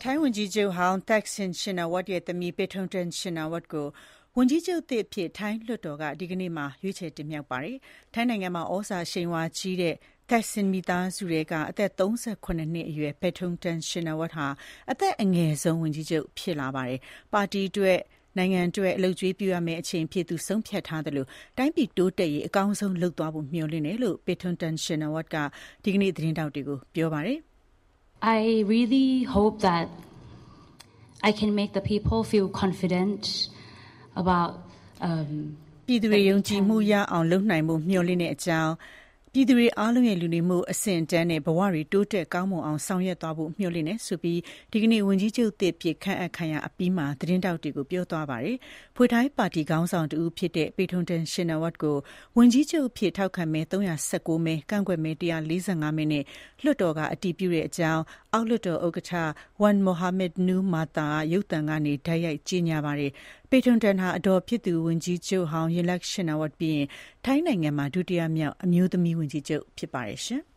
ထိုင်းဝန်ကြီးချုပ်ဟောင်း Thaksin Shinawatra ရဲ့သမီး Paetongtarn Shinawatra ကိုဝန်ကြီးချုပ်သစ်အဖြစ်ထိုင်းလွှတ်တော်ကဒီကနေ့မှာရွေးချယ်တင်မြှောက်ပါတယ်။ထိုင်းနိုင်ငံမှာဩဇာအရှိန်အဝါကြီးတဲ့ Thaksin မိသားစုထဲကအသက်38နှစ်အရွယ် Paetongtarn Shinawatra ဟာအသက်အငယ်ဆုံးဝန်ကြီးချုပ်ဖြစ်လာပါတယ်။ပါတီအတွက်နိုင်ငံအတွက်အလုပ်ကျွေးပြုရမယ့်အချိန်ဖြစ်သူဆုံးဖြတ်ထားသလိုတိုင်းပြည်တိုးတက်ရေးအကောင်းဆုံးလုပ်သွားဖို့မျှော်လင့်တယ်လို့ Paetongtarn Shinawatra ကဒီကနေ့သတင်းထောက်တွေကိုပြောပါတယ်။ I really hope that I can make the people feel confident about ပြည်သူတွေယုံကြည်မှုရအောင်လုပ်နိုင်ဖို့မျှော်လင့်တဲ့အကြောင်းပြည်သူတွေအားလုံးရဲ့လူနေမှုအဆင့်အတန်းနဲ့ဘဝတွေတိုးတက်ကောင်းမွန်အောင်ဆောင်ရွက်သွားဖို့မျှော်လင့်နေဆိုပြီးဒီကနေ့ဝန်ကြီးချုပ်သစ်ဖြစ်ခန့်အပ်ခံရအပြီးမှာသတင်းတောက်တွေကိုပြောသွားပါတယ်။ဖွေထိုင်းပါတီခေါင်းဆောင်တဦးဖြစ်တဲ့ Paetongtarn Shinawatra ကိုဝန်ကြီးချုပ်ဖြစ်ထောက်ခံမဲ319မဲကန့်ကွက်မဲ145မဲနဲ့လွှတ်တော်ကအတည်ပြုတဲ့အကြောင်းအောက်လွှတ်တော်ဥက္ကဋ္ဌ Wan Muhamad Noor Matha ရုပ်သံကနေဓာတ်ရိုက်ကြေညာပါတယ်။ Paetongtarn ဟာအတော်ဖြစ်သူဝန်ကြီးချုပ်ဟောင်း Yingluck Shinawatra ပြီးရင်ထိုင်းနိုင်ငံမှာဒုတိယမြောက်အမျိုးသမီးဝန်ကြီးချုပ်ဖြစ်ပါတယ်ရှင်။